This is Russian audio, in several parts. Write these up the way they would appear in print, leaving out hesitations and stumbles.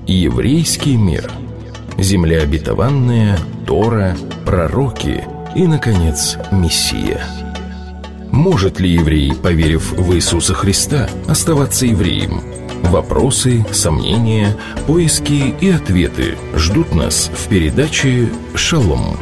Еврейский мир. Земля обетованная, Тора, пророки и, наконец, Мессия. Может ли еврей, поверив в Иисуса Христа, оставаться евреем? Вопросы, сомнения, поиски и ответы ждут нас в передаче «Шалом».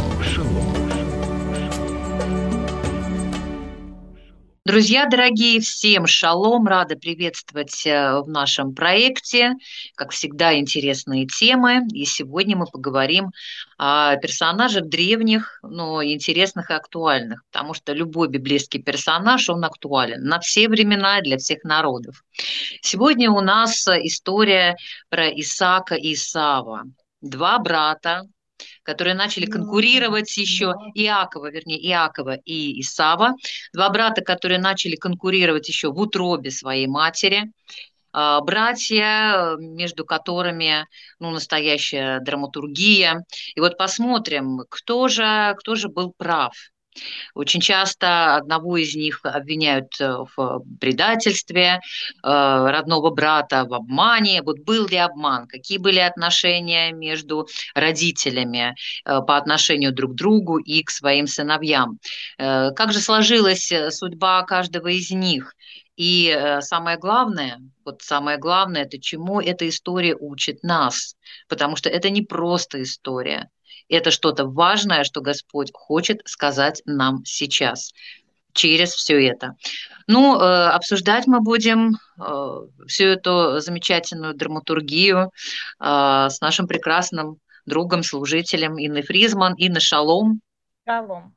Друзья дорогие, всем шалом! Рада приветствовать в нашем проекте. Как всегда, интересные темы. И сегодня мы поговорим о персонажах древних, но интересных и актуальных. Потому что любой библейский персонаж, он актуален на все времена и для всех народов. Сегодня у нас история про Исаака и Исава. Два брата, которые начали конкурировать еще, Иакова и Исава, два брата, которые начали конкурировать еще в утробе своей матери, братья, между которыми настоящая драматургия. И вот посмотрим, кто же был прав. Очень часто одного из них обвиняют в предательстве, родного брата в обмане. Вот был ли обман? Какие были отношения между родителями по отношению друг к другу и к своим сыновьям? Как же сложилась судьба каждого из них? И самое главное, это чему эта история учит нас, потому что это не просто история. Это что-то важное, что Господь хочет сказать нам сейчас через все это. Обсуждать мы будем всю эту замечательную драматургию с нашим прекрасным другом, служителем Инной Фризман. Инна, шалом. Шалом.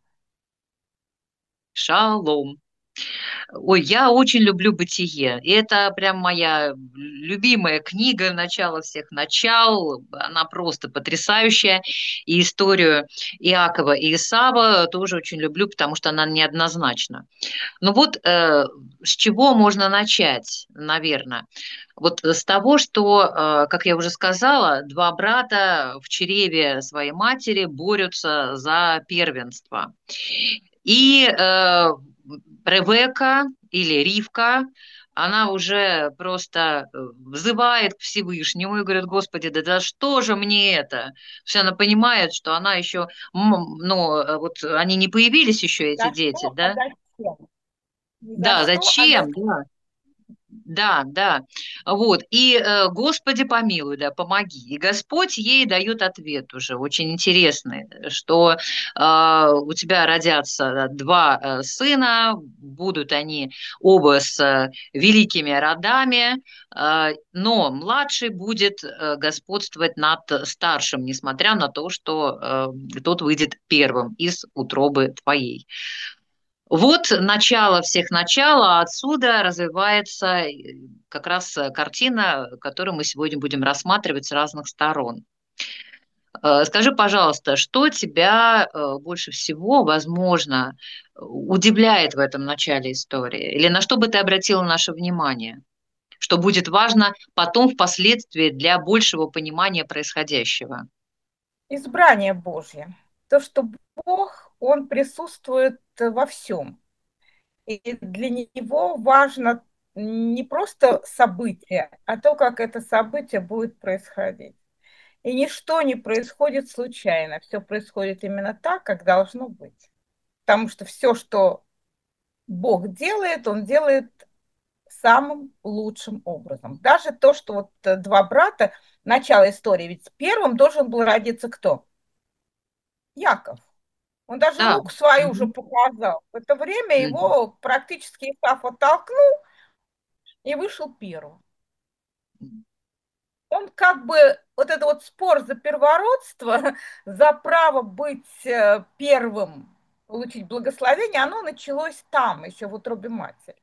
Шалом. Ой, я очень люблю «Бытие». И это прям моя любимая книга, начало всех начал. Она просто потрясающая. И историю Иакова и Исава тоже очень люблю, потому что она неоднозначна. С чего можно начать, наверное? Вот с того, что, как я уже сказала, два брата в чреве своей матери борются за первенство. И Ревека или Ривка, она уже просто взывает к Всевышнему и говорит: Господи, да что же мне это? То есть она понимает, что она еще, они не появились еще, эти дети, да? Зачем? Да, зачем? Да. Да. Вот. И Господи помилуй, да, помоги. И Господь ей дает ответ уже очень интересный, что у тебя родятся два сына, будут они оба с великими родами, но младший будет господствовать над старшим, несмотря на то, что тот выйдет первым из утробы твоей. Вот начало всех начал, а отсюда развивается как раз картина, которую мы сегодня будем рассматривать с разных сторон. Скажи, пожалуйста, что тебя больше всего, возможно, удивляет в этом начале истории? Или на что бы ты обратила наше внимание? Что будет важно потом, впоследствии, для большего понимания происходящего? Избрание Божье. То, что Бог, Он присутствует во всем. И для Него важно не просто событие, а то, как это событие будет происходить. И ничто не происходит случайно. Все происходит именно так, как должно быть. Потому что все, что Бог делает, Он делает самым лучшим образом. Даже то, что вот два брата, начало истории, ведь первым должен был родиться кто? Яков. Он даже Да. руку свою уже показал. В это время его практически Исав оттолкнул и вышел первым. Он как бы, вот этот вот спор за первородство, за право быть первым, получить благословение, оно началось там, еще в утробе матери.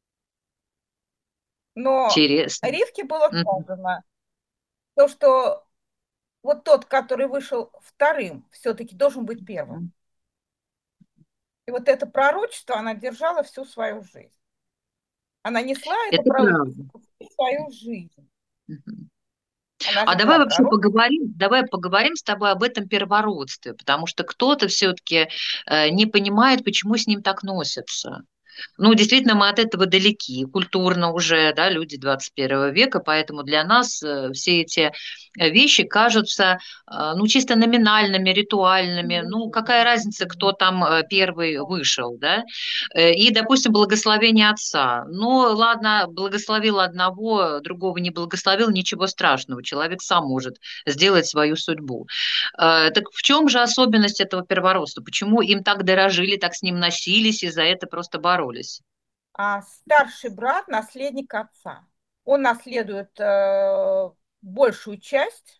Но Интересно. Ривке было сказано, то, что вот тот, который вышел вторым, все-таки должен быть первым. И вот это пророчество она держала всю свою жизнь. Она несла это пророчество всю свою жизнь. Давай вообще поговорим с тобой об этом первородстве, потому что кто-то все-таки не понимает, почему с ним так носятся. Ну, действительно, мы от этого далеки, культурно уже, да, люди 21 века, поэтому для нас все эти вещи кажутся, ну, чисто номинальными, ритуальными. Ну, какая разница, кто там первый вышел, да? И, допустим, благословение отца. Ну, ладно, благословил одного, другого не благословил, ничего страшного, человек сам может сделать свою судьбу. Так в чем же особенность этого первородства? Почему им так дорожили, так с ним носились и за это просто боролись? А старший брат– наследник отца. Он наследует большую часть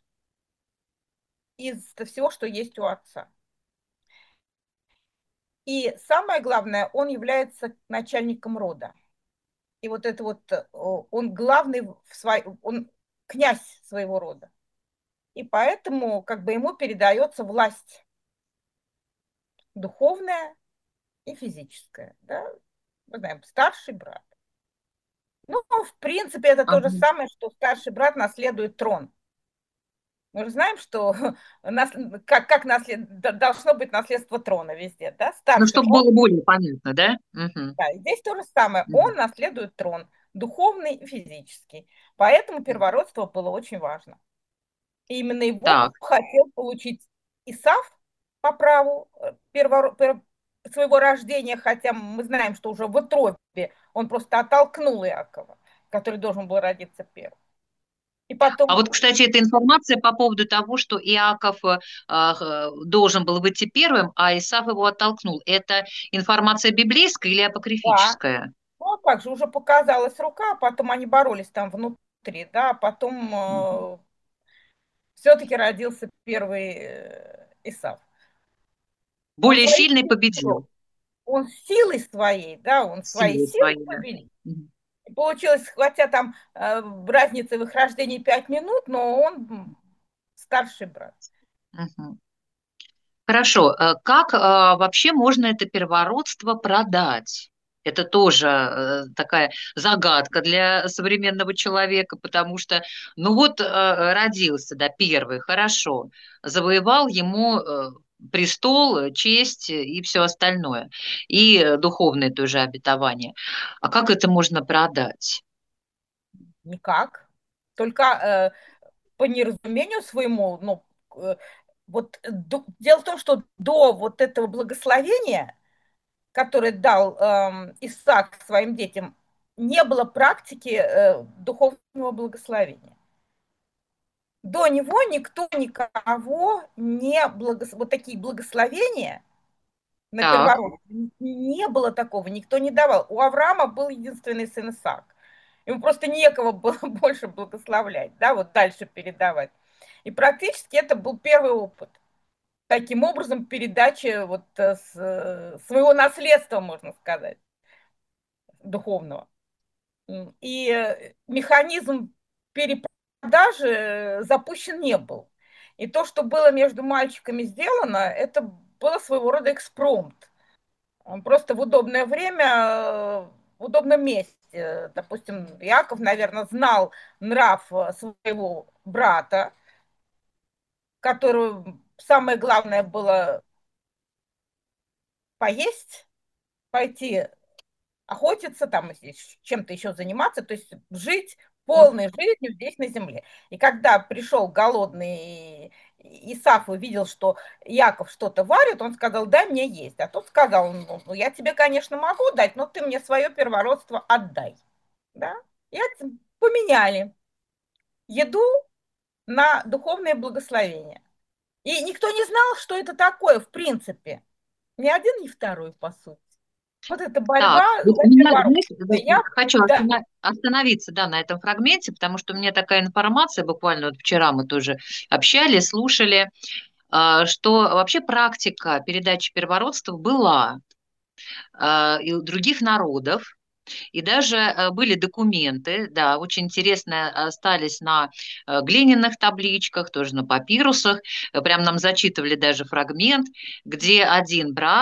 из всего, что есть у отца. И самое главное, он является начальником рода. И вот это вот, он главный, он князь своего рода. И поэтому как бы ему передается власть духовная и физическая. Да? Мы знаем, старший брат. Ну, в принципе, это то же Ага. самое, что старший брат наследует трон. Мы же знаем, что должно быть наследство трона везде, да? Ну, Старший чтобы брат, было более понятно, да? Мгм. да, и здесь то же самое. Он Мгм. наследует трон, духовный и физический. Поэтому Мгм. первородство было очень важно. И именно его Так. хотел получить Исав по праву своего рождения, хотя мы знаем, что уже в утробе он просто оттолкнул Иакова, который должен был родиться первым. И А потом, вот, кстати, эта информация по поводу того, что Иаков должен был выйти первым, а Исав его оттолкнул. Это информация библейская или да, апокрифическая? ну, как же, уже показалась рука, а потом они боролись там внутри, да, а потом Мгм. все-таки родился первый Исав. Он Более своей сильный силой, победил. он силой своей, да, он своей Силой силой своей, да. победил. Мгм. И получилось, хотя там разница в их рождении 5 минут, но он старший брат. Мгм. Хорошо. Как вообще можно это первородство продать? Это тоже такая загадка для современного человека, потому что, ну вот, родился, да, первый, хорошо, завоевал ему престол, честь и все остальное, и духовное тоже обетование. А как это можно продать? Никак. Только по неразумению своему, ну, вот дело в том, что до вот этого благословения, которое дал Исаак своим детям, не было практики духовного благословения. До него никто никого не вот такие благословения на Так, первородство не было такого, никто не давал. У Авраама был единственный сын Исаак. Ему просто некого было больше благословлять, да, вот дальше передавать. И практически это был первый опыт. Таким образом, передачи вот своего наследства, можно сказать, духовного. И механизм перепродажи запущен не был. И то, что было между мальчиками сделано, это было своего рода экспромт. Просто в удобное время, в удобном месте. Допустим, Яков, наверное, знал нрав своего брата, которую самое главное было поесть, пойти охотиться, там чем-то еще заниматься, то есть жить полной жизнью здесь на земле. И когда пришел голодный Исаф и увидел, что Яков что-то варит, он сказал, дай мне есть. А тот сказал, ну, я тебе, конечно, могу дать, но ты мне свое первородство отдай. Да? И поменяли еду на духовное благословение. И никто не знал, что это такое в принципе. Ни один, ни второй, по сути. Вот эта борьба так, вот за у меня, знаете, первородство. Я, хочу да, остановиться, да, на этом фрагменте, потому что у меня такая информация, буквально вот вчера мы тоже общались, слушали, что вообще практика передачи первородства была и у других народов, и даже были документы, да, очень интересно остались на глиняных табличках, тоже на папирусах. Прям нам зачитывали даже фрагмент, где один брат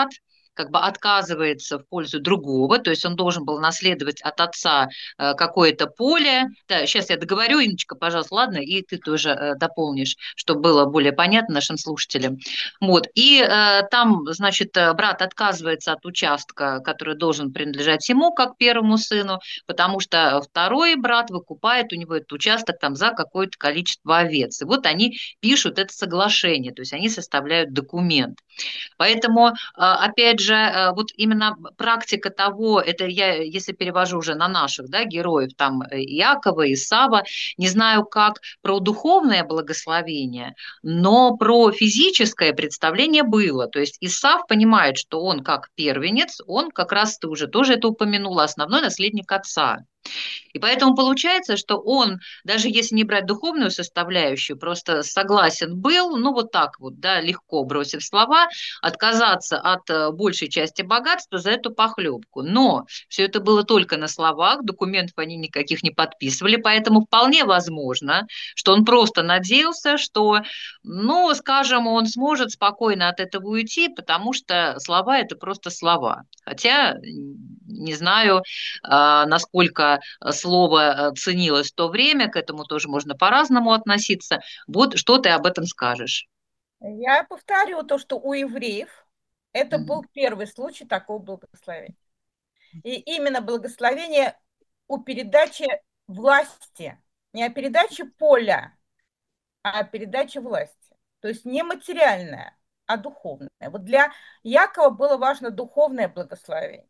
как бы отказывается в пользу другого, то есть он должен был наследовать от отца какое-то поле. Да, сейчас я договорю, Инночка, пожалуйста, ладно, и ты тоже дополнишь, чтобы было более понятно нашим слушателям. Вот, и там, значит, брат отказывается от участка, который должен принадлежать ему, как первому сыну, потому что второй брат выкупает у него этот участок там за какое-то количество овец. И вот они пишут это соглашение, то есть они составляют документ. Поэтому, опять же, вот именно практика того, это я, если перевожу уже на наших, да, героев, там Иакова, Исава, не знаю, как про духовное благословение, но про физическое представление было. То есть Исав понимает, что он как первенец, он как раз, ты уже тоже это упомянула, основной наследник отца. И поэтому получается, что он, даже если не брать духовную составляющую, просто согласен был, ну вот так вот, да, легко бросив слова, отказаться от большей части богатства за эту похлебку. Но все это было только на словах, документов они никаких не подписывали, поэтому вполне возможно, что он просто надеялся, что, ну, скажем, он сможет спокойно от этого уйти, потому что слова – это просто слова. Хотя не знаю, насколько слово ценилось в то время, к этому тоже можно по-разному относиться. Вот что ты об этом скажешь? Я повторю то, что у евреев это Мгм. был первый случай такого благословения. И именно благословение у передачи власти, не о передаче поля, а о передаче власти. То есть не материальное, а духовное. Вот для Якова было важно духовное благословение.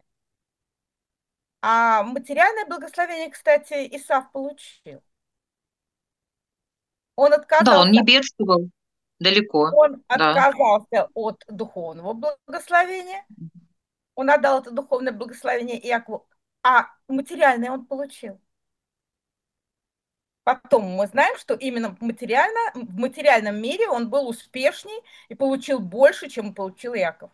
А материальное благословение, кстати, Исав получил. Он Да, он отказался, не бедствовал далеко, он да. отказался от духовного благословения, он отдал это духовное благословение Иакову, а материальное он получил. Потом мы знаем, что именно в материальном мире он был успешней и получил больше, чем получил Яков.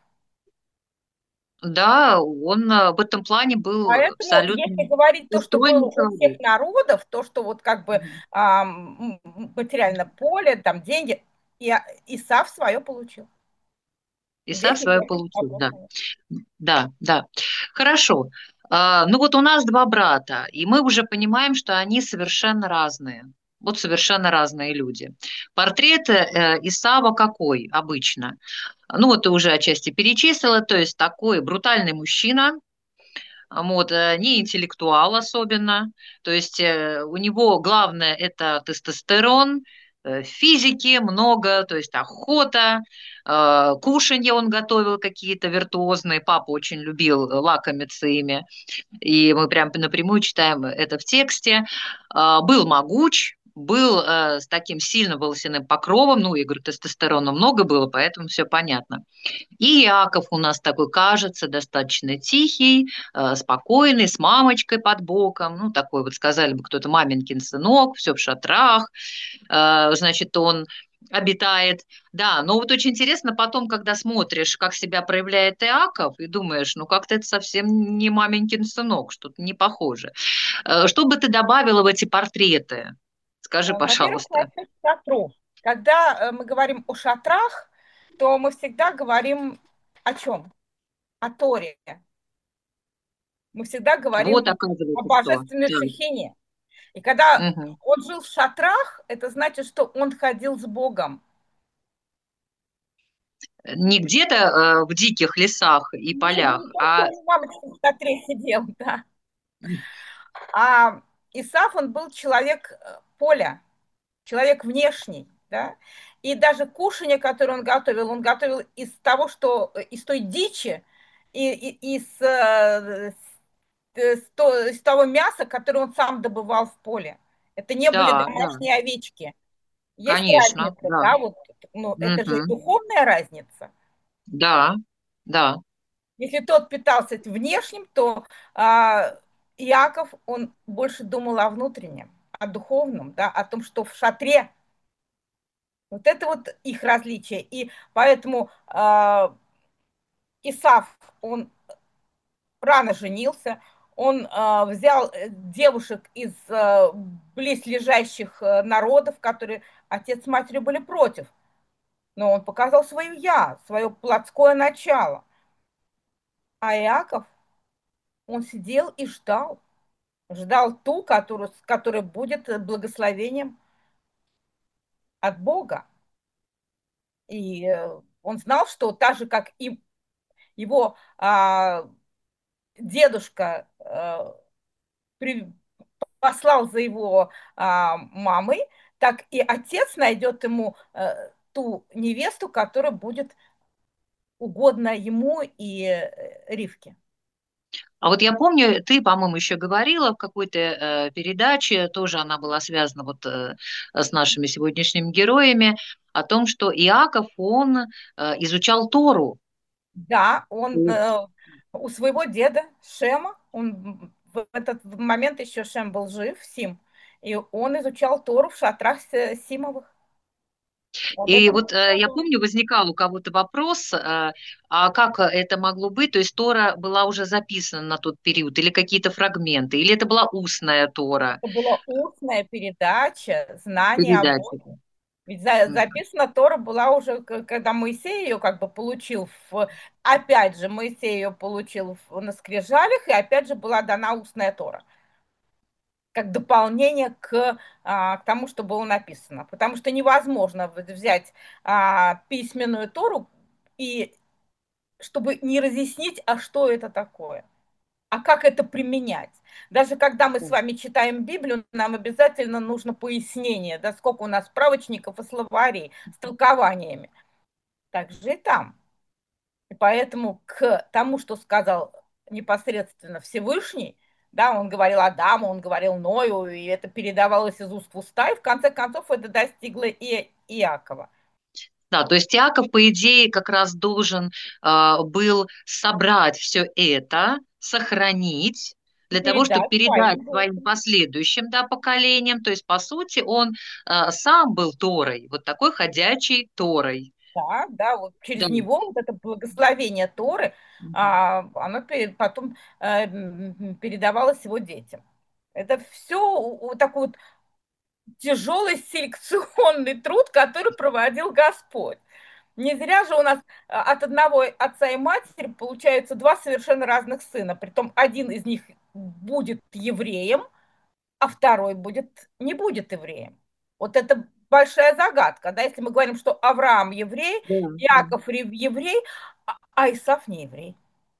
Да, он в этом плане был Поэтому, абсолютно если говорить то, что было достойный у всех человек. народов, то, что вот как бы Мгм. материально поле, там деньги, и Исав свое получил. Исав Здесь свое никаких получил, да. вопросов нет. Да, да. Хорошо. Ну вот у нас два брата, и мы уже понимаем, что они совершенно разные. Вот совершенно разные люди. Портрет Исава какой обычно? Ну вот ты уже отчасти перечислила, то есть такой брутальный мужчина, вот, не интеллектуал особенно, то есть у него главное это тестостерон, физики много, то есть охота, кушанье он готовил какие-то виртуозные, папа очень любил лакомиться ими, и мы прям напрямую читаем это в тексте, был могуч, был с таким сильным волосяным покровом, ну, я говорю, тестостерона много было, поэтому все понятно. И Яков у нас такой кажется достаточно тихий, спокойный, с мамочкой под боком, ну, такой вот, сказали бы кто-то, маменькин сынок, все в шатрах, значит, он обитает. Да, но вот очень интересно потом, когда смотришь, как себя проявляет Иаков, и думаешь, ну, как-то это совсем не маменькин сынок, что-то не похоже. Что бы ты добавила в эти портреты? Скажи, Во-первых, пожалуйста. насчет шатров. Когда мы говорим о шатрах, то мы всегда говорим о чем? О Торе. Мы всегда Вот, говорим о оказывается, что. божественной Да. шехине. И когда Мгм. он жил в шатрах, это значит, что он ходил с Богом. Не где-то в диких лесах и полях, Не то, что а он мамочка в шатре сидел, да. А Исаф, он был человек поля, человек внешний, да. И даже кушанье, которое он готовил из того, что из той дичи, из того мяса, которое он сам добывал в поле. Это не были да, да, домашние овечки. Есть конечно, разница, да. да, вот, ну, это же Мгм. духовная разница. Да, да. Если тот питался внешним, то Иаков, он больше думал о внутреннем, о духовном, да, о том, что в шатре. Вот это вот их различие. И поэтому Исав, он рано женился, он взял девушек из близлежащих народов, которые отец с матерью были против. Но он показал свое я, свое плотское начало. А Иаков, он сидел и ждал. Ждал ту, которая будет благословением от Бога. И он знал, что так же, как и его дедушка послал за его мамой, так и отец найдет ему ту невесту, которая будет угодна ему и Ривке. А вот я помню, ты, по-моему, еще говорила в какой-то передаче, тоже она была связана вот с нашими сегодняшними героями, о том, что Иаков, он изучал Тору. Да, он у своего деда Шема, он в этот момент еще Шем был жив, Сим, и он изучал Тору в шатрах Симовых. Вот И это вот я было. помню, возникал у кого-то вопрос, а как это могло быть? То есть Тора была уже записана на тот период, или какие-то фрагменты, или это была устная Тора? Это была устная передача знания о Передача. Боге. Ведь Мгм. записана Тора была уже, когда Моисей ее как бы получил, опять же, Моисей ее получил на скрижалях, и опять же была дана устная Тора как дополнение к тому, что было написано. Потому что невозможно взять письменную Тору, и чтобы не разъяснить, а что это такое, а как это применять. Даже когда мы с вами читаем Библию, нам обязательно нужно пояснение, да, сколько у нас справочников и словарей с толкованиями. Так же и там. И поэтому к тому, что сказал непосредственно Всевышний, да, он говорил Адаму, он говорил Ною, и это передавалось из уст в уста, и в конце концов это достигло и Иакова. Да, то есть Иаков, по идее, как раз должен был собрать все это, сохранить, И для того, чтобы передать передать своим своим детям. последующим, да, поколениям. То есть, по сути, он сам был Торой, вот такой ходячей Торой. Да, да, вот Да. через него вот это благословение Торы, Мгм. оно потом передавалось его детям. Это все вот такой вот тяжелый селекционный труд, который проводил Господь. Не зря же у нас от одного отца и матери получаются два совершенно разных сына. Притом один из них будет евреем, а второй не будет евреем. Вот это большая загадка. Да? Если мы говорим, что Авраам еврей, Да, да. Иаков еврей, а Исав не еврей.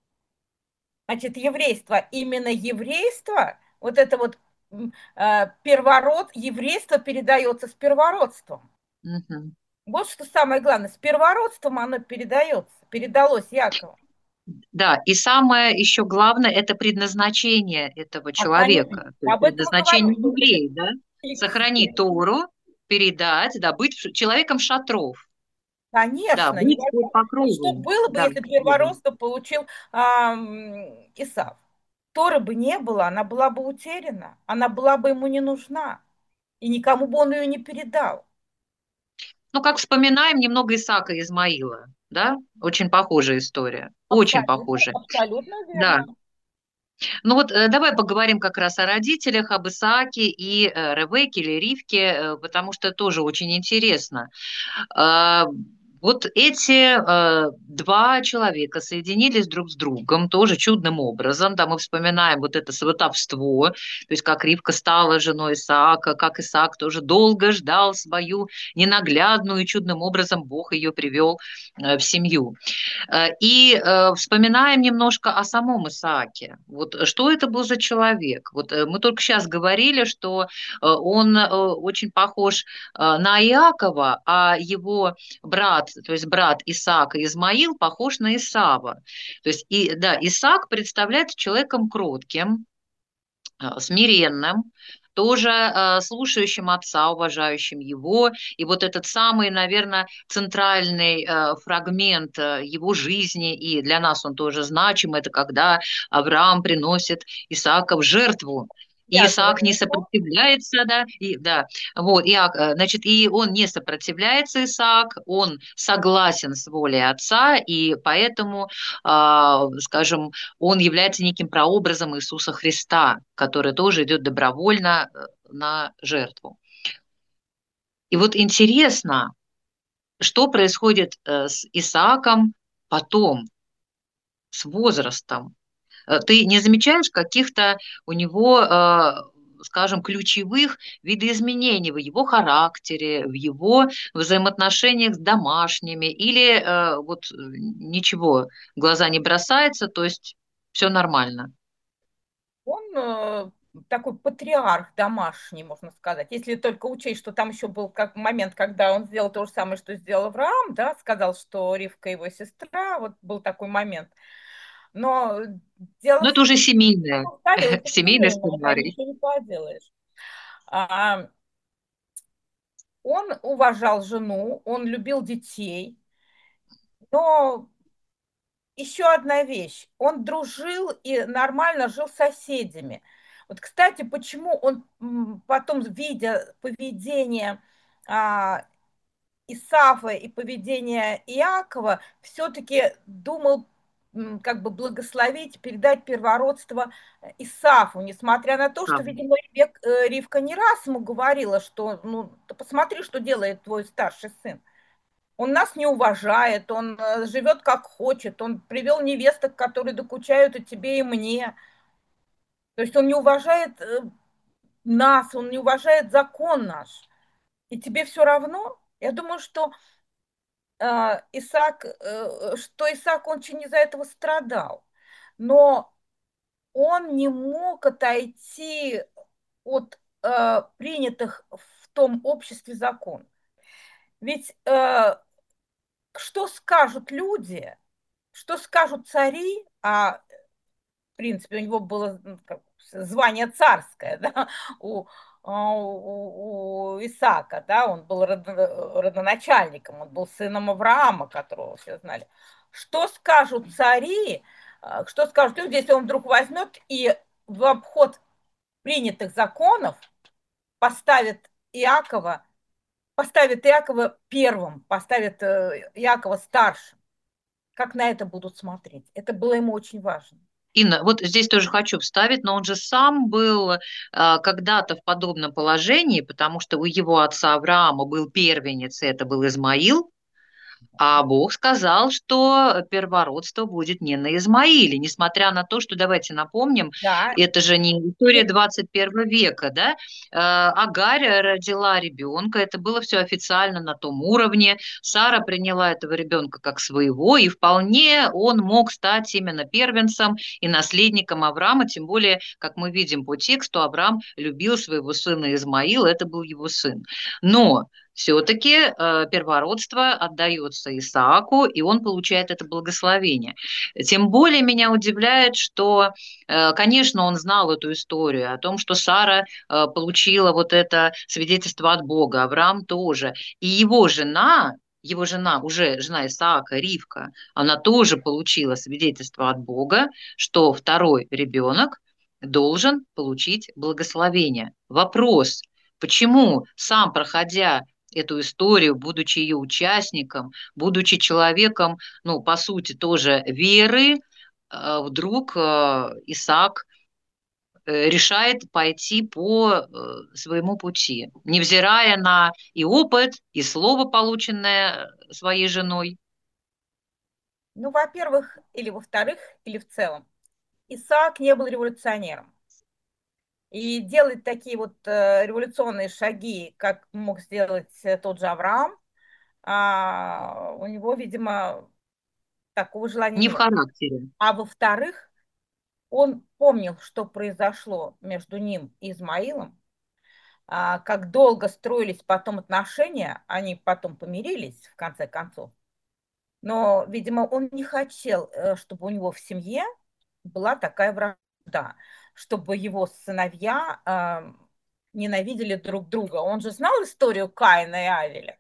Значит, еврейство, именно еврейство, вот это вот первород, еврейство передается с первородством. Мгм. Вот что самое главное, с первородством оно передалось Якову. Да, и самое еще главное – это предназначение этого Конечно, человека, то есть об этом и говорю, предназначение что вот это еврея, да, сохранить Тору, передать, да, быть человеком шатров, да, конечно, быть под невозможно. Вот что покровом, было бы, да, если Бога. первородство получил Исав? Торы бы не было, она была бы утеряна, она была бы ему не нужна, и никому бы он ее не передал. Ну, как вспоминаем немного Исаака и Измаила, да, очень похожая история, очень Абсолютно, похожая, абсолютно да. верно. Ну вот давай поговорим как раз о родителях, об Исааке и Ревекке или Ривке, потому что тоже очень интересно. А, Вот эти два человека соединились друг с другом тоже чудным образом. Да, мы вспоминаем вот это сватовство, то есть как Ривка стала женой Исаака, как Исаак тоже долго ждал свою ненаглядную, и чудным образом Бог ее привел в семью. И вспоминаем немножко о самом Исааке. Вот что это был за человек? Вот мы только сейчас говорили, что он очень похож на Иакова, а его брат, то есть брат Исаака Измаил, похож на Исава. То есть и да, Исаак представляется человеком кротким, смиренным, тоже слушающим отца, уважающим его. И вот этот самый, наверное, центральный фрагмент его жизни, и для нас он тоже значим, это когда Авраам приносит Исаака в жертву. И Исаак не Связывание его. сопротивляется, да, и, да, вот, значит, и он не сопротивляется, Исаак, он согласен с волей отца, и поэтому, скажем, он является неким прообразом Иисуса Христа, который тоже идет добровольно на жертву. И вот интересно, что происходит с Исааком потом, с возрастом. Ты не замечаешь каких-то у него, скажем, ключевых видоизменений в его характере, в его взаимоотношениях с домашними, или вот ничего, в глаза не бросается, то есть все нормально? Он такой патриарх домашний, можно сказать. Если только учесть, что там еще был как момент, когда он сделал то же самое, что сделал Авраам, да, сказал, что Ривка его сестра, вот был такой момент. Но дело Но в это уже семейное, повторю, это семейный семейное, да, сценарий. ничего не поделаешь. А, он уважал жену, он любил детей, но еще одна вещь. Он дружил и нормально жил с соседями. Вот, кстати, почему он потом, видя поведение а, Исафа и поведение Иакова, все-таки думал как бы благословить, передать первородство Исафу, несмотря на то, что, Правда. видимо, Ривка не раз ему говорила, что, ну, ты посмотри, что делает твой старший сын. Он нас не уважает, он живет как хочет, он привел невесток, которые докучают и тебе, и мне. То есть он не уважает нас, он не уважает закон наш. И тебе все равно? Я думаю, что Исаак очень из-за этого страдал. Но он не мог отойти от принятых в том обществе законов. Ведь что скажут люди, что скажут цари, в принципе, у него было звание царское, да, у Исаака, да, он был родоначальником, он был сыном Авраама, которого все знали. Что скажут цари, что скажут люди, если он вдруг возьмет и в обход принятых законов поставит Иакова первым, поставит Иакова старшим? Как на это будут смотреть? Это было ему очень важно. Инна, вот здесь тоже хочу вставить, но он же сам был когда-то в подобном положении, потому что у его отца Авраама был первенец, и это был Измаил, а Бог сказал, что первородство будет не на Измаиле, несмотря на то, что, давайте напомним, Да, это же не история и 21 века, да? Агарь родила ребенка, это было все официально на том уровне, Сара приняла этого ребенка как своего, и вполне он мог стать именно первенцем и наследником Авраама, тем более, как мы видим по тексту, Авраам любил своего сына Измаила, это был его сын. Но все-таки первородство отдается Исааку, и он получает это благословение. Тем более меня удивляет, что, конечно, он знал эту историю о том, что Сара получила вот это свидетельство от Бога, Авраам тоже. И его жена, уже жена Исаака, Ривка, она тоже получила свидетельство от Бога, что второй ребенок должен получить благословение. Вопрос, почему сам, проходя эту историю, будучи ее участником, будучи человеком, ну, по сути, тоже веры, вдруг Исаак решает пойти по своему пути, невзирая на и опыт, и слово, полученное своей женой. ну, во-первых, или во-вторых, или в целом, Исаак не был революционером. И делать такие вот революционные шаги, как мог сделать тот же Авраам, у него, видимо, такого желания Не в нет. характере. А во-вторых, он помнил, что произошло между ним и Измаилом, как долго строились потом отношения, они потом помирились в конце концов. Но, видимо, он не хотел, чтобы у него в семье была такая вражда, чтобы его сыновья ненавидели друг друга. Он же знал историю Каина и Авеля,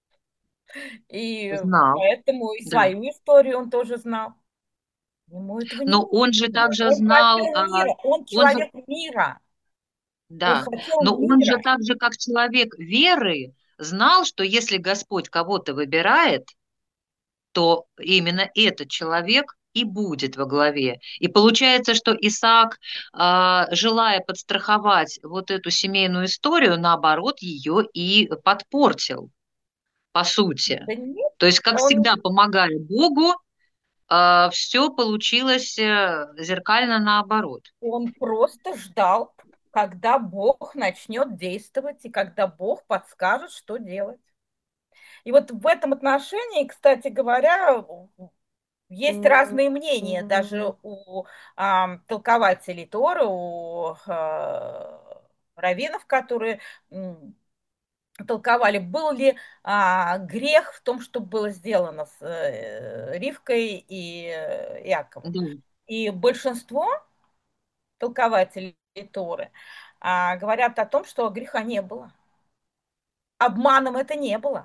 и Знал, поэтому и да. свою историю он тоже знал. Ему этого не Но он же было. также Он знал, хотел мира, он он же, человек мира, он да, хотел но он же мира. так же, как человек веры, знал, что если Господь кого-то выбирает, то именно этот человек и будет во главе. И получается, что Исаак, желая подстраховать вот эту семейную историю, наоборот, ее и подпортил, по сути. Да нет, То есть, как он всегда, помогая Богу, все получилось зеркально наоборот. Он просто ждал, когда Бог начнет действовать и когда Бог подскажет, что делать. И вот в этом отношении, кстати говоря, есть разные мнения даже у толкователей Торы, у раввинов, которые толковали, был ли грех в том, что было сделано с Ривкой и Иаковом. Да. И большинство толкователей Торы говорят о том, что греха не было. Обманом это не было.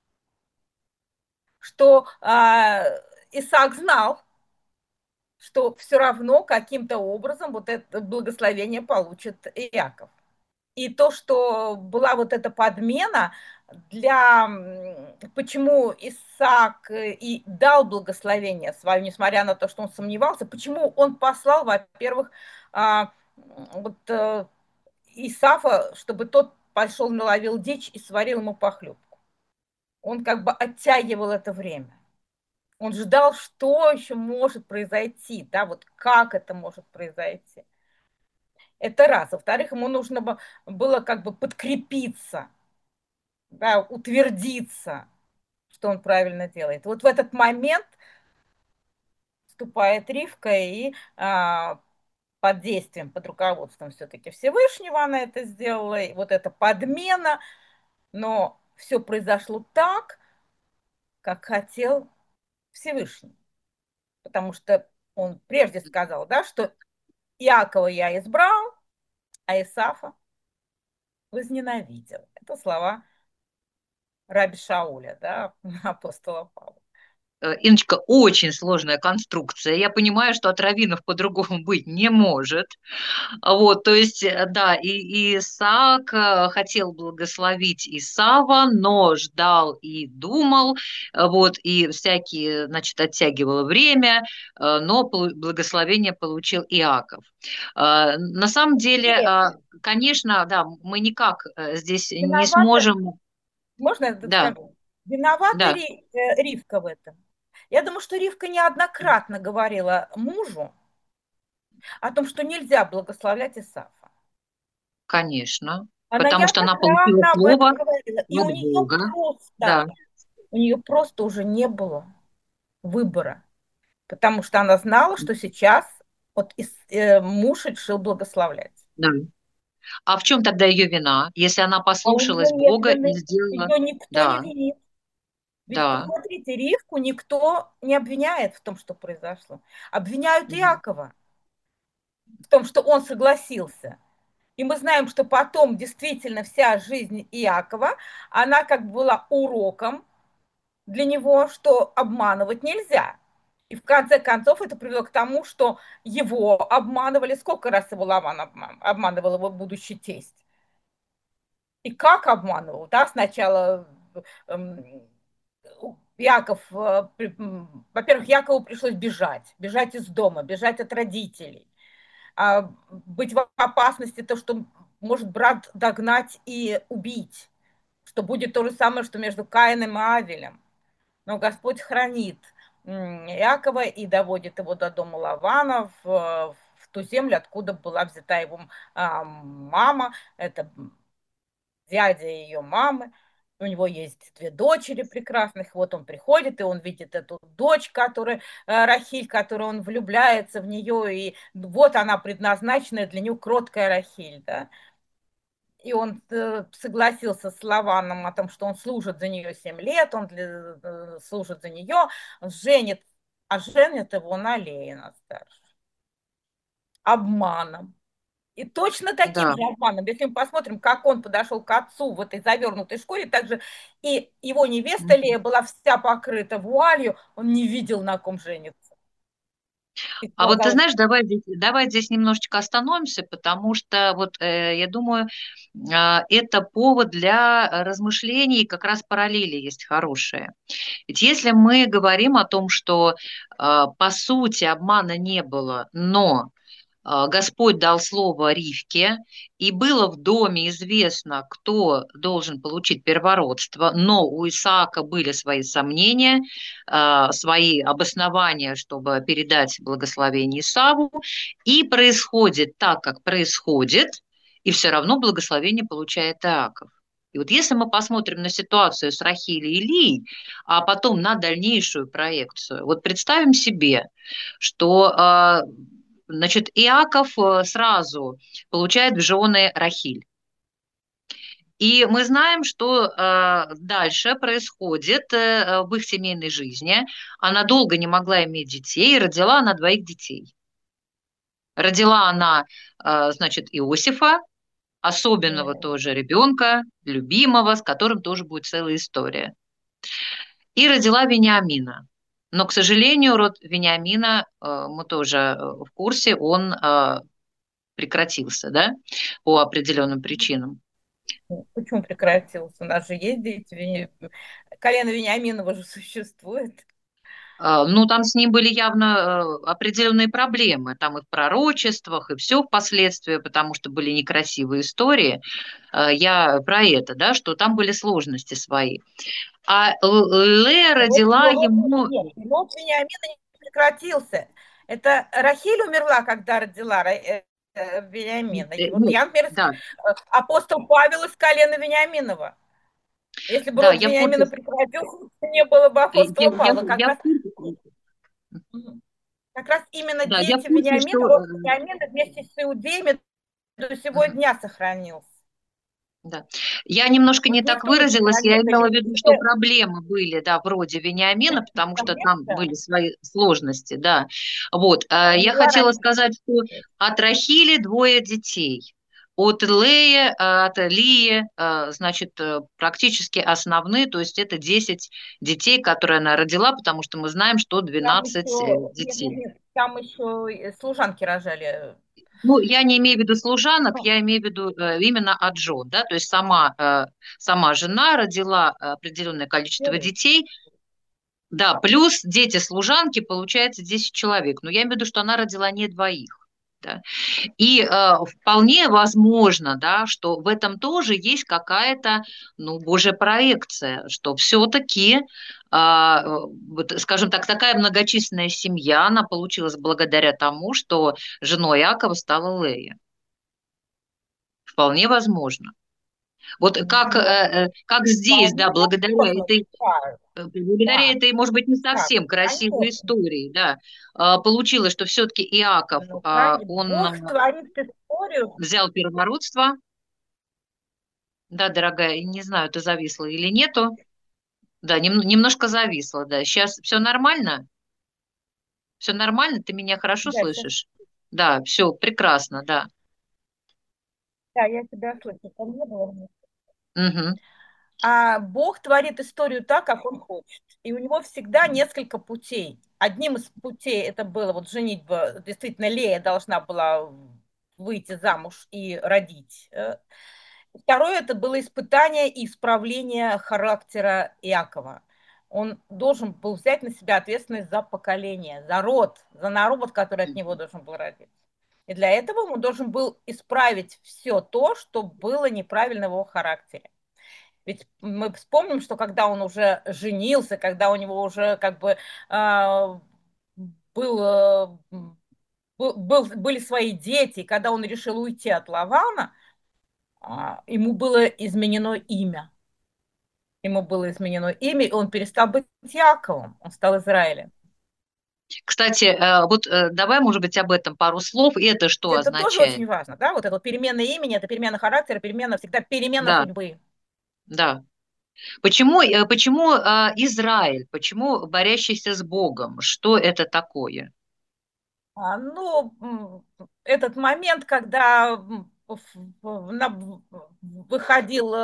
Что Исаак знал, что все равно каким-то образом вот это благословение получит Иаков. И то, что была вот эта подмена для... Почему Исаак и дал благословение свое, несмотря на то, что он сомневался, почему он послал, во-первых, вот Исафа, чтобы тот пошел, наловил дичь и сварил ему похлебку. Он как бы оттягивал это время. Он ждал, что еще может произойти, да, вот как это может произойти. Это раз. Во-вторых, ему нужно было как бы подкрепиться, да, утвердиться, что он правильно делает. Вот в этот момент вступает Ривка и под действием, под руководством все-таки Всевышнего она это сделала. И вот эта подмена, но все произошло так, как хотел Всевышний. Потому что он прежде сказал, да, что Иакова я избрал, а Исафа возненавидел. Это слова раби Шауля, да, апостола Павла. Иночка, очень сложная конструкция. Я понимаю, что от раввинов по-другому быть не может. Вот, то есть, да, и Исаак хотел благословить Исава, но ждал и думал, вот, и всякие, значит, оттягивало время, но благословение получил Иаков. На самом деле, Интересно. конечно, да, мы никак здесь не Виновата, сможем, можно я да, скажу? Виновата да, Ривка в этом. Я думаю, что Ривка неоднократно говорила мужу о том, что нельзя благословлять Исафа. конечно, Она потому что она получила неоднократно об этом слово говорила. И от Бога, да, у нее просто уже не было выбора. Потому что она знала, что сейчас вот муж решил благословлять. да. А в чем тогда ее вина, если она А у нее послушалась нет Бога и вины. сделала? Ее никто не Да, винит. Ведь да. посмотрите, Ривку никто не обвиняет в том, что произошло. Обвиняют Мгм. Иакова в том, что он согласился. И мы знаем, что потом действительно вся жизнь Иакова, она как бы была уроком для него, что обманывать нельзя. И в конце концов это привело к тому, что его обманывали. Сколько раз его Лаван обманывал его будущий тесть? И как обманывал? Да, сначала Яков, во-первых, Якову пришлось бежать, бежать из дома, бежать от родителей, быть в опасности, то, что может брат догнать и убить, что будет то же самое, что между Каином и Авелем. Но Господь хранит Иакова и доводит его до дома Лавана в ту землю, откуда была взята его мама, это дядя ее мамы. У него есть две дочери прекрасных. Вот он приходит, и он видит эту дочь, которая, Рахиль, которая он влюбляется в нее, и вот она предназначенная для него кроткая Рахиль, да. И он согласился с Лаваном о том, что он служит за нее 7 лет, он служит за нее, женит его на Лее, на старше. Обманом. И точно таким Да. же обманом, если мы посмотрим, как он подошел к отцу в этой завернутой шкуре, также и его невеста Мгм. Лея была вся покрыта вуалью, он не видел, на ком женится. И А вот ты сказал, знаешь, давай здесь немножечко остановимся, потому что вот я думаю, это повод для размышлений, и как раз параллели есть хорошие. Ведь если мы говорим о том, что по сути обмана не было, но Господь дал слово Ривке, и было в доме известно, кто должен получить первородство, но у Исаака были свои сомнения, свои обоснования, чтобы передать благословение Исаву, и происходит так, как происходит, и все равно благословение получает Иаков. И вот если мы посмотрим на ситуацию с Рахиль и Лией, а потом на дальнейшую проекцию, вот представим себе, что значит, Иаков сразу получает в жены Рахиль. И мы знаем, что дальше происходит в их семейной жизни. Она долго не могла иметь детей, и родила она двоих детей. Родила она, значит, Иосифа, особенного тоже ребенка, любимого, с которым тоже будет целая история. И родила Вениамина. Но, к сожалению, род Вениамина, мы тоже в курсе, он прекратился, да, по определенным причинам. Почему прекратился? У нас же есть дети, колено Вениаминова же существует. Ну, там с ним были явно определенные проблемы, там и в пророчествах, и все впоследствии, потому что были некрасивые истории. Я про это, да, что там были сложности свои. А Лея родила ему... Нет, род Вениамина не прекратился. Это Рахиль умерла, когда родила Вениамина. И вот Нет, я, например, да, апостол Павел из колена Вениаминова. Если бы да, род я в курсе, Вениамина прекратился, не было бы апостола Павла. я в курсе, Как раз именно да, я в дети курсе, что... Вениамина, род Вениамина вместе с иудеями до сего дня сохранился. Да. Я немножко Вот не так никто не выразилась, я сохранился. имела в виду, что проблемы были, да, вроде Вениамина, потому что там Да. были свои сложности, да. Вот, я Умерла хотела раньше. сказать, что от Рахили двое детей, от Леи, от Лии, значит, практически основные, то есть это 10 детей, которые она родила, потому что мы знаем, что 12 детей. Там еще служанки рожали. Ну, я не имею в виду служанок, я имею в виду именно от жен, да, то есть сама жена родила определенное количество детей, да, плюс дети-служанки, получается 10 человек, но я имею в виду, что она родила не двоих. Да. И вполне возможно, да, что в этом тоже есть какая-то, ну, Божья проекция, что все-таки, вот, скажем так, такая многочисленная семья, она получилась благодаря тому, что женой Иакова стала Лея. Вполне возможно. Вот как здесь, да, благодаря этой, может быть, не совсем красивой истории, да, получилось, что все-таки Иаков, он Бог творит историю. взял первородство. Да, дорогая, не знаю, ты зависла или нету. Да, немножко зависла, да. Сейчас все нормально? Все нормально? Ты меня хорошо Да, слышишь? Да, все прекрасно, да. да, я тебя слышу. Там не было. Угу. А Бог творит историю так, как Он хочет. И у него всегда несколько путей. Одним из путей это было вот женитьба. Действительно, Лея должна была выйти замуж и родить. Второе это было испытание и исправление характера Иакова. Он должен был взять на себя ответственность за поколение, за род, за народ, который от него должен был родиться. И для этого он должен был исправить все то, что было неправильно в его характере. Ведь мы вспомним, что когда он уже женился, когда у него уже как бы был, были свои дети, когда он решил уйти от Лавана, ему было изменено имя. Ему было изменено имя, и он перестал быть Яковом, он стал Израилем. Кстати, вот давай, может быть, об этом пару слов. И это что Это тоже означает? очень важно, да, вот эта вот перемена имени, это перемена характера, всегда перемена Да, судьбы. да. Почему Израиль? Почему борящийся с Богом? Что это такое? Ну, этот момент, когда выходил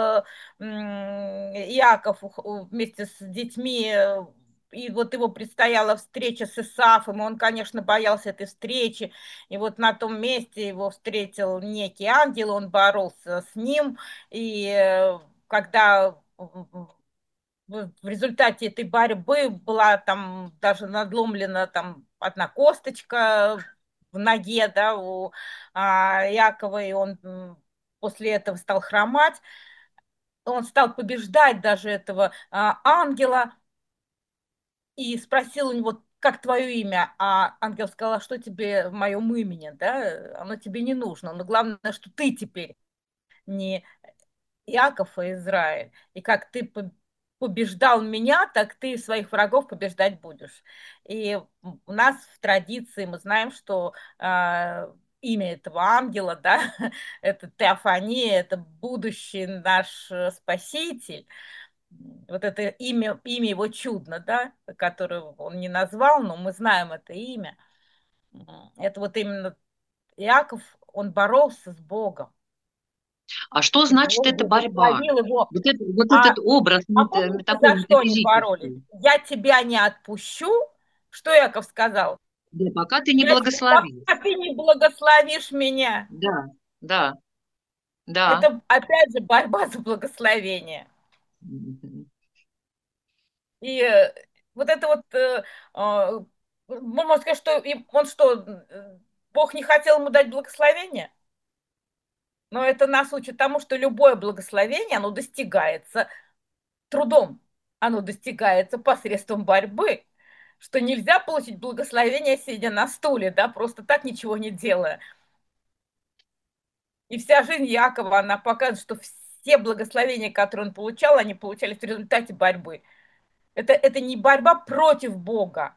Иаков вместе с детьми, и вот его предстояла встреча с Исафом, и он, конечно, боялся этой встречи, и вот на том месте его встретил некий ангел, он боролся с ним, и когда в результате этой борьбы была там даже надломлена там одна косточка, в ноге, да, у Иакова, и он после этого стал хромать. Он стал побеждать даже этого ангела и спросил у него, как твое имя? А ангел сказал: а что тебе в моем имени, да? Оно тебе не нужно. Но главное, что ты теперь не Иаков, а Израиль. И как ты побеждал меня, так ты своих врагов побеждать будешь. И у нас в традиции мы знаем, что имя этого ангела, да, это Теофания, это будущий наш Спаситель. Вот это имя его чудно, да, которое он не назвал, но мы знаем это имя. Это вот именно Иаков, он боролся с Богом. А что И значит Бог эта борьба? благословил его. Вот А, этот образ помните, такой за что они боролись? метафизический. Я тебя не отпущу. Что Иаков сказал? Да, пока ты не Я тебя, благословишь. пока ты не благословишь меня. Да, да, да. Это опять же борьба за благословение. Мгм. И вот это вот, можно сказать, что он что, Бог не хотел ему дать благословение? Но это нас учит тому, что любое благословение, оно достигается трудом. Оно достигается посредством борьбы. Что нельзя получить благословение, сидя на стуле, да, просто так ничего не делая. И вся жизнь Якова, она показывает, что все благословения, которые он получал, они получались в результате борьбы. Это не борьба против Бога,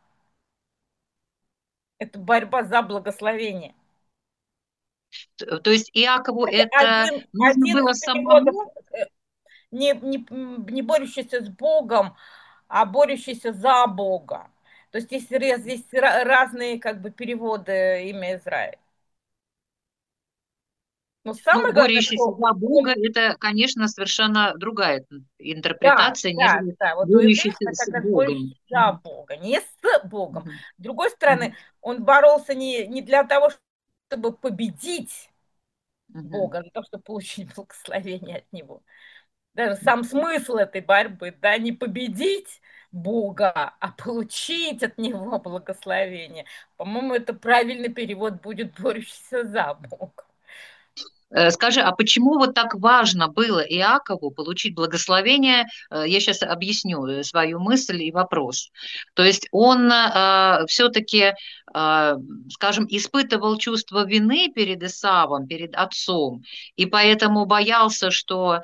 это борьба за благословение. То есть Иакову Это это нужно один было из переводов, самому? не борющийся с Богом, а борющийся за Бога. То есть здесь разные как бы переводы имя Израиль. Но Ну, самое главное, борющийся что за он, Бога, это, конечно, совершенно другая да, интерпретация, да, нежели да, вот у евреев борющийся это с как раз Богом. борющийся за Бога, не с Богом. Мгм. С другой Мгм. стороны, он боролся не для того, чтобы победить Мгм. Бога, а для того, чтобы получить благословение от Него. Даже сам смысл этой борьбы, да, не победить Бога, а получить от Него благословение. По-моему, это правильный перевод будет борющийся за Бога. Скажи, а почему вот так важно было Иакову получить благословение? Я сейчас объясню свою мысль и вопрос. То есть он все-таки, скажем, испытывал чувство вины перед Исавом, перед отцом, и поэтому боялся, что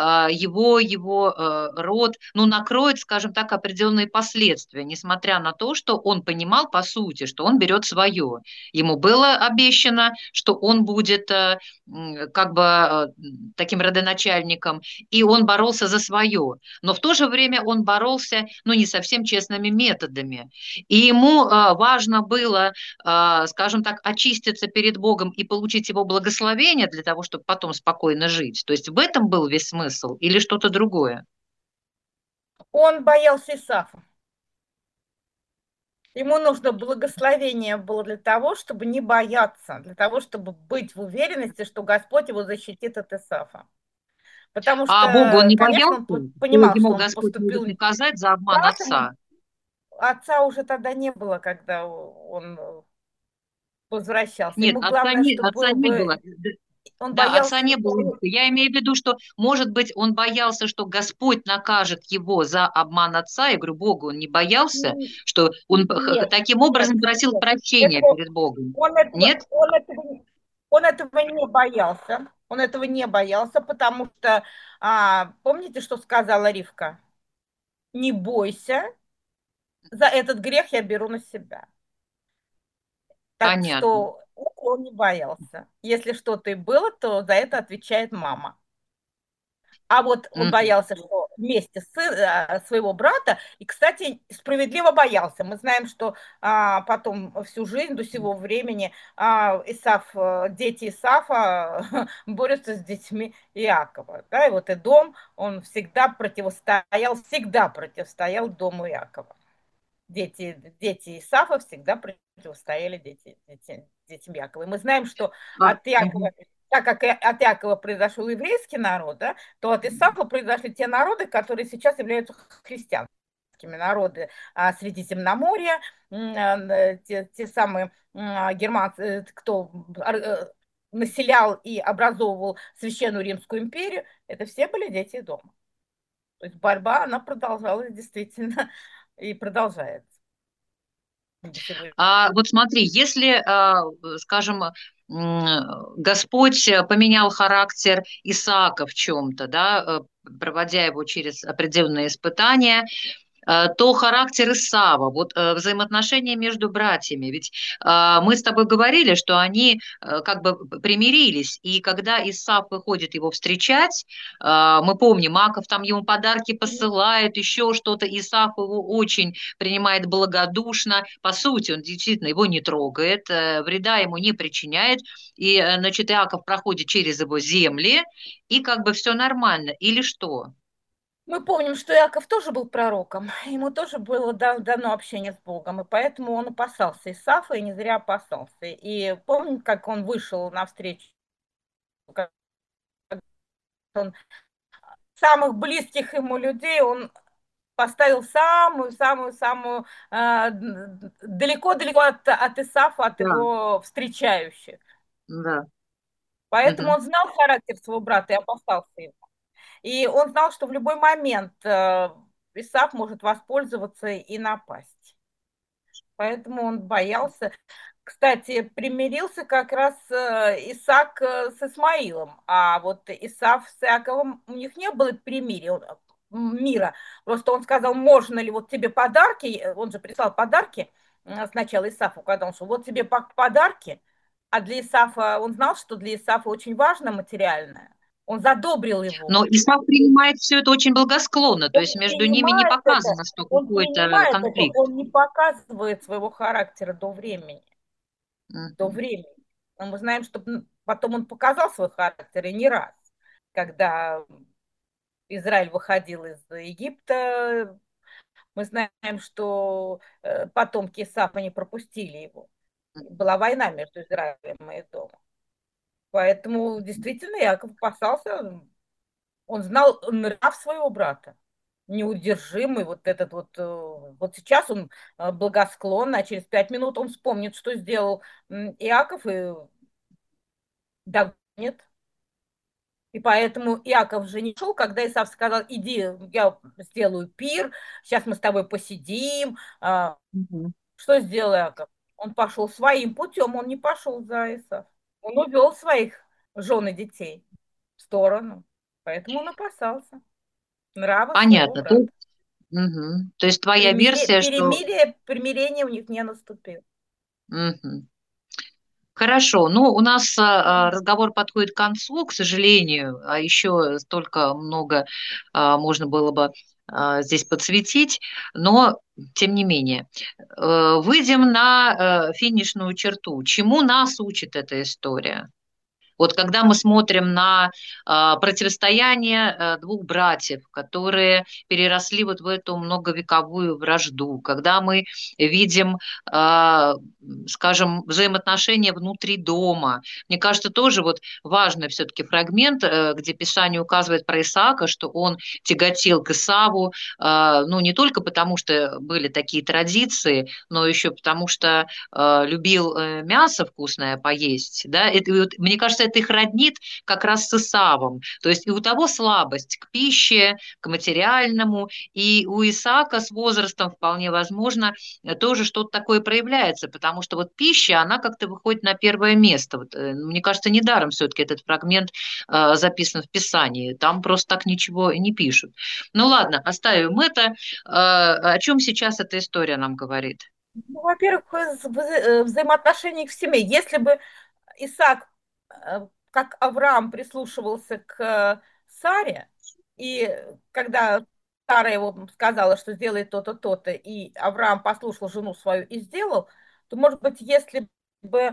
его род, ну, накроет, скажем так, определенные последствия, несмотря на то, что он понимал, по сути, что он берет свое. Ему было обещано, что он будет как бы таким родоначальником, и он боролся за свое. Но в то же время он боролся, ну, не совсем честными методами. И ему важно было, скажем так, очиститься перед Богом и получить его благословение для того, чтобы потом спокойно жить. То есть в этом был весь смысл или что-то другое? Он боялся Исафа. Ему нужно благословение было для того, чтобы не бояться, для того, чтобы быть в уверенности, что Господь его защитит от Исафа. Потому А Богу он что, не конечно, боялся, он что понимал, ему что он Господь может поступил наказать за обман правильно. отца? Отца уже тогда не было, когда он возвращался. Нет, Ему главное, что отца было не бы... было. Он Да, отца боялся не за было. свою... Я имею в виду, что, может быть, он боялся, что Господь накажет его за обман отца. Я говорю, Богу он не боялся, что он Нет, таким нет, образом просил нет. прощения Этого, перед Богом. он, этого, Нет? он, этого, он этого не боялся. Он этого не боялся, потому что, помните, что сказала Ривка? Не бойся, за этот грех я беру на себя. Так Понятно. что он не боялся. Если что-то и было, то за это отвечает мама. А вот он Мгм. боялся, что вместе своего брата, и, кстати, справедливо боялся. Мы знаем, что потом всю жизнь, до сего времени, дети Исафа борются с детьми Иакова. Да? И вот Эдом, он всегда противостоял дому Иакова. Дети Исафа всегда противостояли детям Якова. И мы знаем, что от Якова, Мгм. так как от Якова произошел еврейский народ, да, то от Исафа произошли те народы, которые сейчас являются христианскими. народы Средиземноморья, те самые германцы, кто населял и образовывал Священную Римскую империю, это все были дети дома. То есть борьба, она продолжалась действительно и продолжается до сегодня. Вот смотри, если, скажем, Господь поменял характер Исаака в чем-то, да, проводя его через определенные испытания, то характер Исава, вот взаимоотношения между братьями. Ведь мы с тобой говорили, что они как бы примирились, и когда Исав выходит его встречать, мы помним, Маков там ему подарки посылает, еще что-то, Исав его очень принимает благодушно, по сути, он действительно его не трогает, вреда ему не причиняет, и, значит, Иаков проходит через его земли, и как бы все нормально, или что? Мы помним, что Иаков тоже был пророком, ему тоже было дано общение с Богом, и поэтому он опасался Исафа, и не зря опасался. И помним, как он вышел навстречу, как он самых близких ему людей, он поставил самую-самую-самую далеко-далеко от Исафа, от Да, его встречающих. да. Поэтому Мгм. он знал характер своего брата и опасался его. И он знал, что в любой момент Исаак может воспользоваться и напасть. Поэтому он боялся. Кстати, примирился как раз Исаак с Исмаилом, а вот Исав с Иаковом, у них не было примирия, мира. Просто он сказал, можно ли вот тебе подарки, он же прислал подарки сначала Исафу, когда он шел, вот тебе подарки, а для Исафа, он знал, что для Исафа очень важно материальное. Он задобрил его. Но Исаак принимает все это очень благосклонно, то Он есть между ними не принимает это, показано, что какой-то конфликт. он не показывает своего характера до времени. До Мгм. времени. Но мы знаем, что потом он показал свой характер и не раз. Когда Израиль выходил из Египта, мы знаем, что потомки Исаака не пропустили его. Была война между Израилем и Эдомом. Поэтому действительно Яков опасался, он знал нрав своего брата, неудержимый, вот этот вот сейчас он благосклонный, а через 5 минут он вспомнит, что сделал Иаков, и догонит. И поэтому Иаков же не шел, когда Исав сказал, иди, я сделаю пир, сейчас мы с тобой посидим. Мгм. Что сделал Иаков? Он пошел своим путем, он не пошел за Исав. Он увел своих жен и детей в сторону. Поэтому он опасался нрава своего Понятно. брата. Мгм. То есть твоя версия, что... Примирение у них не наступило. Мгм. Хорошо, ну у нас разговор подходит к концу, к сожалению, а еще столько много можно было бы здесь подсветить, но тем не менее. Выйдем на финишную черту. Чему нас учит эта история? Вот когда мы смотрим на противостояние двух братьев, которые переросли вот в эту многовековую вражду, когда мы видим, скажем, взаимоотношения внутри дома, мне кажется, тоже вот важный все-таки фрагмент, где Писание указывает про Исаака, что он тяготел к Исаву, ну не только потому, что были такие традиции, но еще потому, что любил мясо вкусное поесть, да, это, вот, мне кажется, это их роднит как раз с Исавом, то есть и у того слабость к пище, к материальному, и у Исаака с возрастом вполне возможно тоже что-то такое проявляется, потому что вот пища, она как-то выходит на первое место. Вот, мне кажется, недаром все-таки этот фрагмент записан в Писании, там просто так ничего не пишут. Ну ладно, оставим это. О чем сейчас эта история нам говорит? Ну, во-первых, взаимоотношения в семье. Если бы Исаак, как Авраам, прислушивался к Саре, и когда Сара его сказала, что сделает то-то, то-то, и Авраам послушал жену свою и сделал, то, может быть, если бы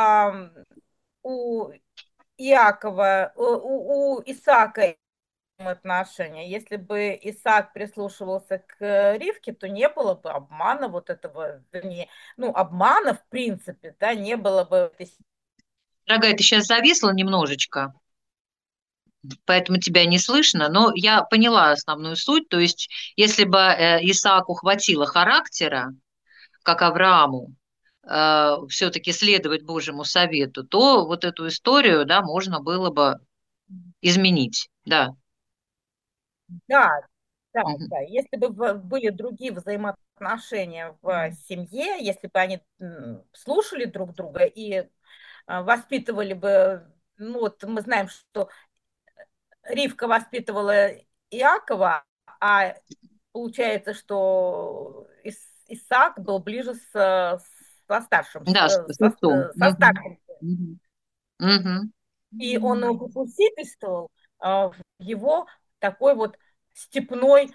у Иакова, у Исаака отношения. Если бы Исаак прислушивался к Ривке, то не было бы обмана вот этого, вернее, ну, обмана в принципе, да, не было бы. Дорогая, ты сейчас зависла немножечко. поэтому тебя не слышно, но я поняла основную суть. То есть, если бы Исааку хватило характера, как Аврааму, все-таки следовать Божьему совету, то вот эту историю, да, можно было бы изменить, да. Да, да, Мгм. да. Если бы были другие взаимоотношения в семье, если бы они слушали друг друга и воспитывали бы, ну вот мы знаем, что Ривка воспитывала Иакова, а получается, что Исаак был ближе со старшим, Да, с отцом. со Мгм. старшим. Мгм. Мгм. И он попустительствовал в его такой вот степной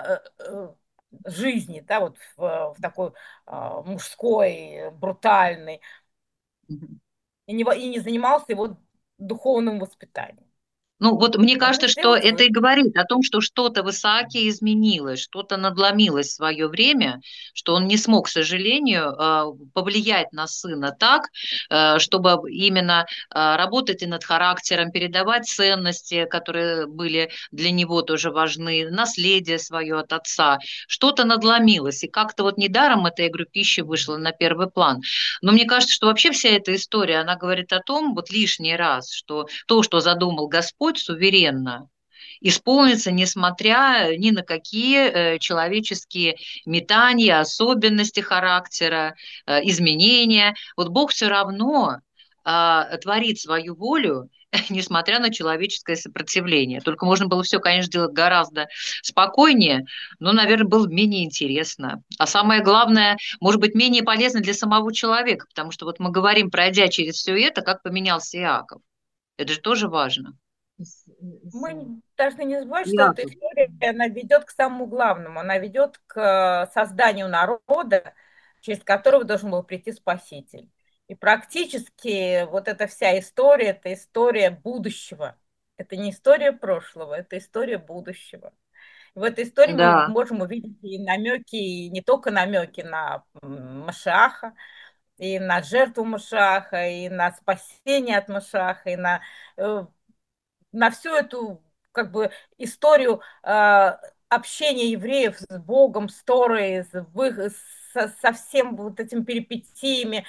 жизни, да, вот в такой мужской, брутальной, Мгм. и не занимался его духовным воспитанием. Ну, вот мне Можно кажется, что сделать это вывод. и говорит о том, что что-то в Исааке изменилось, что-то надломилось в свое время, что он не смог, к сожалению, повлиять на сына так, чтобы именно работать и над характером, передавать ценности, которые были для него тоже важны, наследие свое от отца. Что-то надломилось, и как-то вот недаром эта, я говорю, пища вышла на первый план. Но мне кажется, что вообще вся эта история, она говорит о том, вот лишний раз, что то, что задумал Господь суверенно, исполнится, несмотря ни на какие человеческие метания, особенности характера, изменения. Вот Бог все равно творит свою волю, несмотря на человеческое сопротивление. Только можно было все, конечно, делать гораздо спокойнее, но, наверное, было менее интересно. А самое главное, может быть, менее полезно для самого человека, потому что вот мы говорим, пройдя через все это, как поменялся Иаков. Это же тоже важно. Мы должны не забывать, что эта Иаков. история, она ведет к самому главному. Она ведет к созданию народа, через которого должен был прийти Спаситель. И практически вот эта вся история, это история будущего. Это не история прошлого, это история будущего. И в этой истории мы Да, можем увидеть и намеки, и не только намеки на Машиаха, и на жертву Машиаха, и на спасение от Машиаха, и на всю эту как бы историю общения евреев с Богом, с Торой, со всем вот этим перипетиями,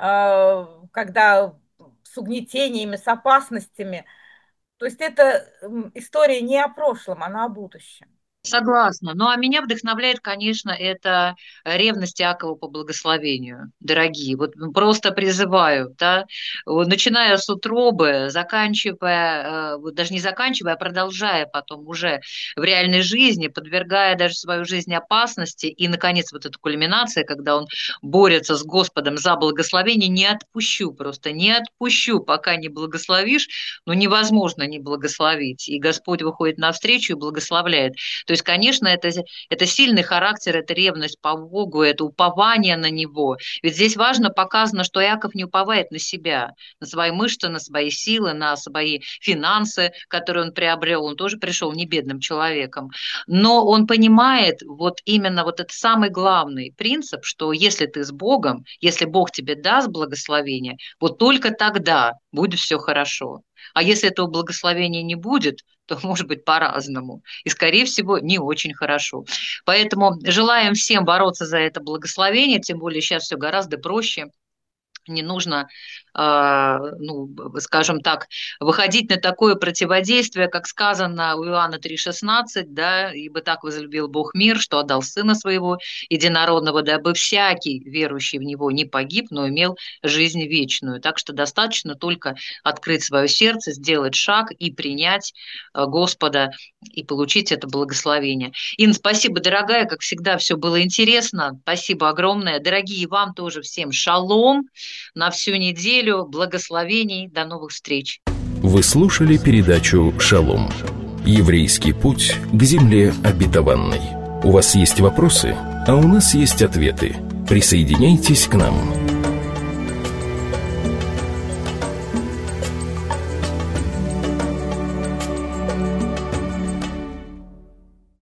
когда с угнетениями, с опасностями. То есть это история не о прошлом, она о будущем. согласна. Ну, а меня вдохновляет, конечно, это ревность Иакова по благословению, дорогие. Вот просто призываю, да, вот начиная с утробы, заканчивая, вот даже не заканчивая, а продолжая потом уже в реальной жизни, подвергая даже свою жизнь опасности, и, наконец, вот эта кульминация, когда он борется с Господом за благословение, не отпущу, просто не отпущу, пока не благословишь, но невозможно не благословить. И Господь выходит навстречу и благословляет. То есть, конечно, это сильный характер, это ревность по Богу, это упование на Него. Ведь здесь важно показано, что Иаков не уповает на себя, на свои мышцы, на свои силы, на свои финансы, которые он приобрел. Он тоже пришел не бедным человеком. Но он понимает вот именно вот этот самый главный принцип, что если ты с Богом, если Бог тебе даст благословение, вот только тогда будет все хорошо. А если этого благословения не будет, то может быть по-разному. И, скорее всего, не очень хорошо. Поэтому желаем всем бороться за это благословение, тем более сейчас все гораздо проще. Не нужно, ну, скажем так, выходить на такое противодействие, как сказано у Иоанна 3,16, да, ибо так возлюбил Бог мир, что отдал Сына Своего Единородного, дабы всякий верующий в Него не погиб, но имел жизнь вечную. Так что достаточно только открыть свое сердце, сделать шаг и принять Господа и получить это благословение. Инна, спасибо, дорогая, как всегда, все было интересно. Спасибо огромное. Дорогие, вам тоже всем шалом на всю неделю, благословений, до новых встреч. Вы слушали передачу «Шалом». Еврейский путь к земле обетованной. У вас есть вопросы, а у нас есть ответы. Присоединяйтесь к нам.